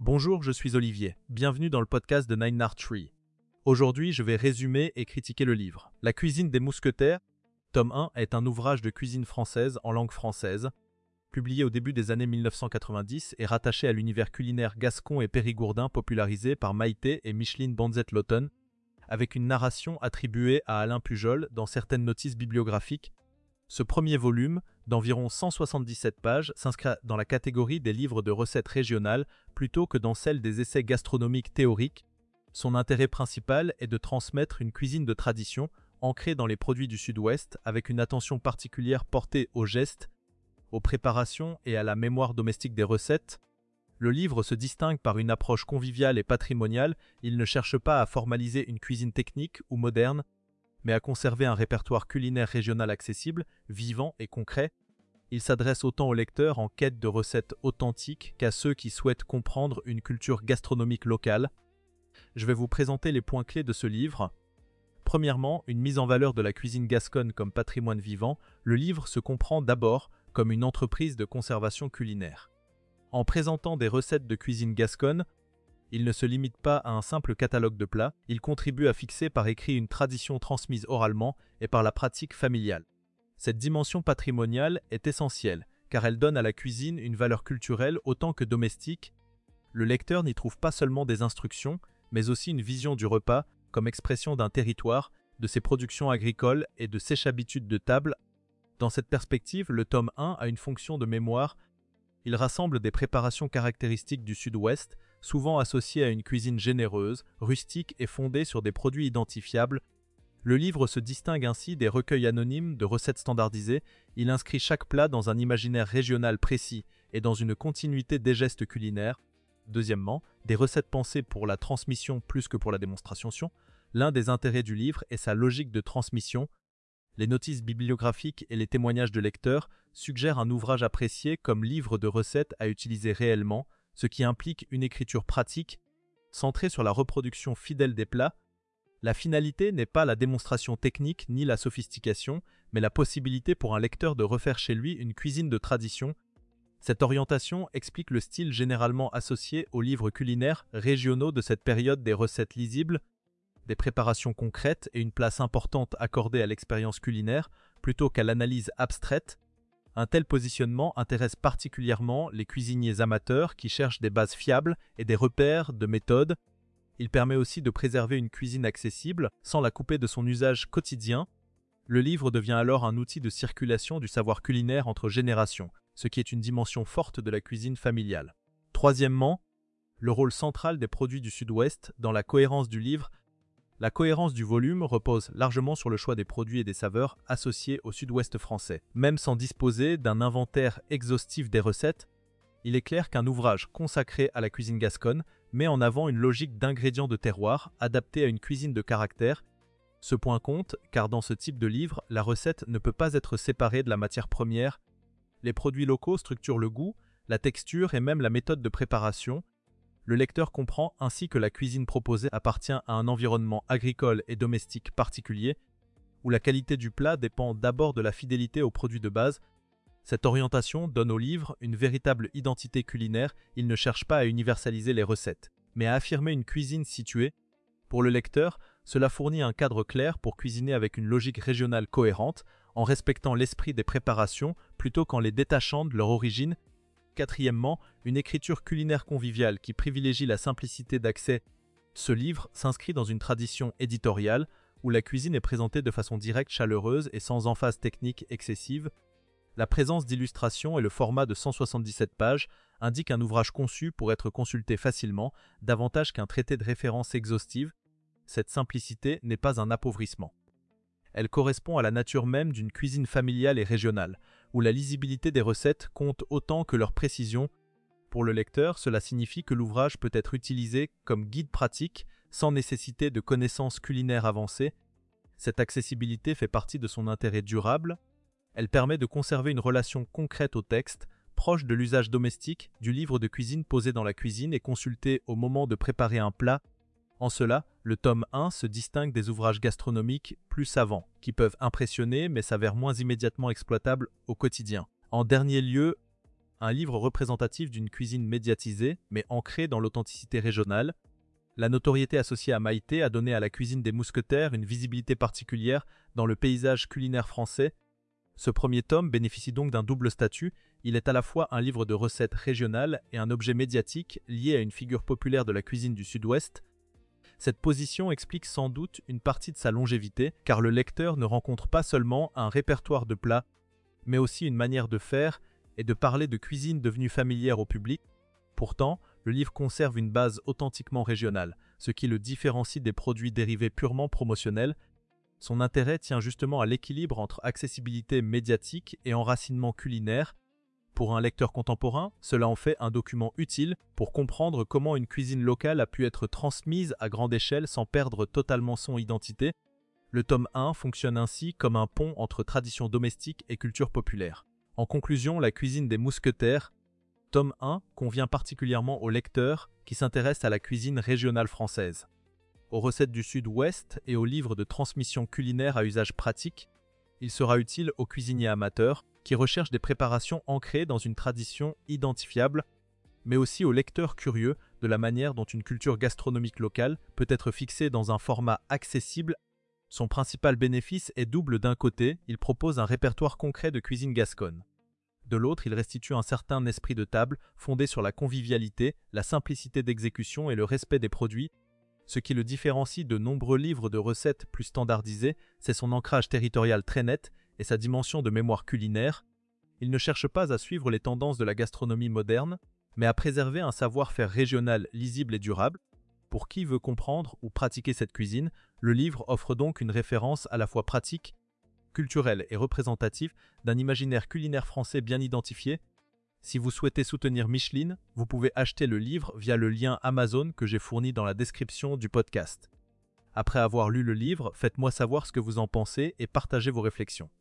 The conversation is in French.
Bonjour, je suis Olivier. Bienvenue dans le podcast de Nine Art Tree. Aujourd'hui, je vais résumer et critiquer le livre. La cuisine des mousquetaires, tome 1, est un ouvrage de cuisine française en langue française, publié au début des années 1990 et rattaché à l'univers culinaire gascon et périgourdin popularisé par Maïté et Micheline Banzet-Lawton, avec une narration attribuée à Alain Pujol dans certaines notices bibliographiques. Ce premier volume, d'environ 177 pages, s'inscrit dans la catégorie des livres de recettes régionales plutôt que dans celle des essais gastronomiques théoriques. Son intérêt principal est de transmettre une cuisine de tradition ancrée dans les produits du Sud-Ouest avec une attention particulière portée aux gestes, aux préparations et à la mémoire domestique des recettes. Le livre se distingue par une approche conviviale et patrimoniale. Il ne cherche pas à formaliser une cuisine technique ou moderne, mais à conserver un répertoire culinaire régional accessible, vivant et concret. Il s'adresse autant aux lecteurs en quête de recettes authentiques qu'à ceux qui souhaitent comprendre une culture gastronomique locale. Je vais vous présenter les points clés de ce livre. Premièrement, une mise en valeur de la cuisine gasconne comme patrimoine vivant. Le livre se comprend d'abord comme une entreprise de conservation culinaire. En présentant des recettes de cuisine gasconne, il ne se limite pas à un simple catalogue de plats, il contribue à fixer par écrit une tradition transmise oralement et par la pratique familiale. Cette dimension patrimoniale est essentielle, car elle donne à la cuisine une valeur culturelle autant que domestique. Le lecteur n'y trouve pas seulement des instructions, mais aussi une vision du repas comme expression d'un territoire, de ses productions agricoles et de ses habitudes de table. Dans cette perspective, le tome 1 a une fonction de mémoire. Il rassemble des préparations caractéristiques du Sud-Ouest, souvent associées à une cuisine généreuse, rustique et fondée sur des produits identifiables. Le livre se distingue ainsi des recueils anonymes de recettes standardisées. Il inscrit chaque plat dans un imaginaire régional précis et dans une continuité des gestes culinaires. Deuxièmement, des recettes pensées pour la transmission plus que pour la démonstration. L'un des intérêts du livre est sa logique de transmission. Les notices bibliographiques et les témoignages de lecteurs suggèrent un ouvrage apprécié comme livre de recettes à utiliser réellement, ce qui implique une écriture pratique, centrée sur la reproduction fidèle des plats. La finalité n'est pas la démonstration technique ni la sophistication, mais la possibilité pour un lecteur de refaire chez lui une cuisine de tradition. Cette orientation explique le style généralement associé aux livres culinaires régionaux de cette période, des recettes lisibles, des préparations concrètes et une place importante accordée à l'expérience culinaire plutôt qu'à l'analyse abstraite. Un tel positionnement intéresse particulièrement les cuisiniers amateurs qui cherchent des bases fiables et des repères de méthode. Il permet aussi de préserver une cuisine accessible sans la couper de son usage quotidien. Le livre devient alors un outil de circulation du savoir culinaire entre générations, ce qui est une dimension forte de la cuisine familiale. Troisièmement, le rôle central des produits du Sud-Ouest dans la cohérence du livre. La cohérence du volume repose largement sur le choix des produits et des saveurs associés au Sud-Ouest français. Même sans disposer d'un inventaire exhaustif des recettes, il est clair qu'un ouvrage consacré à la cuisine gasconne met en avant une logique d'ingrédients de terroir adaptée à une cuisine de caractère. Ce point compte, car dans ce type de livre, la recette ne peut pas être séparée de la matière première. Les produits locaux structurent le goût, la texture et même la méthode de préparation. Le lecteur comprend ainsi que la cuisine proposée appartient à un environnement agricole et domestique particulier, où la qualité du plat dépend d'abord de la fidélité aux produits de base. Cette orientation donne au livre une véritable identité culinaire. Il ne cherche pas à universaliser les recettes, mais à affirmer une cuisine située. Pour le lecteur, cela fournit un cadre clair pour cuisiner avec une logique régionale cohérente, en respectant l'esprit des préparations plutôt qu'en les détachant de leur origine. Quatrièmement, une écriture culinaire conviviale qui privilégie la simplicité d'accès. Ce livre s'inscrit dans une tradition éditoriale où la cuisine est présentée de façon directe, chaleureuse et sans emphase technique excessive. La présence d'illustrations et le format de 177 pages indiquent un ouvrage conçu pour être consulté facilement, davantage qu'un traité de référence exhaustive. Cette simplicité n'est pas un appauvrissement. Elle correspond à la nature même d'une cuisine familiale et régionale, où la lisibilité des recettes compte autant que leur précision. Pour le lecteur, cela signifie que l'ouvrage peut être utilisé comme guide pratique, sans nécessité de connaissances culinaires avancées. Cette accessibilité fait partie de son intérêt durable. Elle permet de conserver une relation concrète au texte, proche de l'usage domestique du livre de cuisine posé dans la cuisine et consulté au moment de préparer un plat. En cela, le tome 1 se distingue des ouvrages gastronomiques plus savants, qui peuvent impressionner mais s'avèrent moins immédiatement exploitables au quotidien. En dernier lieu, un livre représentatif d'une cuisine médiatisée, mais ancrée dans l'authenticité régionale. La notoriété associée à Maïté a donné à la cuisine des mousquetaires une visibilité particulière dans le paysage culinaire français. Ce premier tome bénéficie donc d'un double statut. Il est à la fois un livre de recettes régionales et un objet médiatique lié à une figure populaire de la cuisine du Sud-Ouest. Cette position explique sans doute une partie de sa longévité, car le lecteur ne rencontre pas seulement un répertoire de plats, mais aussi une manière de faire et de parler de cuisine devenue familière au public. Pourtant, le livre conserve une base authentiquement régionale, ce qui le différencie des produits dérivés purement promotionnels. Son intérêt tient justement à l'équilibre entre accessibilité médiatique et enracinement culinaire. Pour un lecteur contemporain, cela en fait un document utile pour comprendre comment une cuisine locale a pu être transmise à grande échelle sans perdre totalement son identité. Le tome 1 fonctionne ainsi comme un pont entre tradition domestique et culture populaire. En conclusion, la cuisine des mousquetaires, tome 1, convient particulièrement aux lecteurs qui s'intéressent à la cuisine régionale française, aux recettes du Sud-Ouest et aux livres de transmission culinaire à usage pratique. Il sera utile aux cuisiniers amateurs qui recherchent des préparations ancrées dans une tradition identifiable, mais aussi aux lecteurs curieux de la manière dont une culture gastronomique locale peut être fixée dans un format accessible. Son principal bénéfice est double. D'un côté, il propose un répertoire concret de cuisine gasconne. De l'autre, il restitue un certain esprit de table fondé sur la convivialité, la simplicité d'exécution et le respect des produits. Ce qui le différencie de nombreux livres de recettes plus standardisés, c'est son ancrage territorial très net et sa dimension de mémoire culinaire. Il ne cherche pas à suivre les tendances de la gastronomie moderne, mais à préserver un savoir-faire régional lisible et durable. Pour qui veut comprendre ou pratiquer cette cuisine, le livre offre donc une référence à la fois pratique, culturelle et représentative d'un imaginaire culinaire français bien identifié. Si vous souhaitez soutenir Micheline, vous pouvez acheter le livre via le lien Amazon que j'ai fourni dans la description du podcast. Après avoir lu le livre, faites-moi savoir ce que vous en pensez et partagez vos réflexions.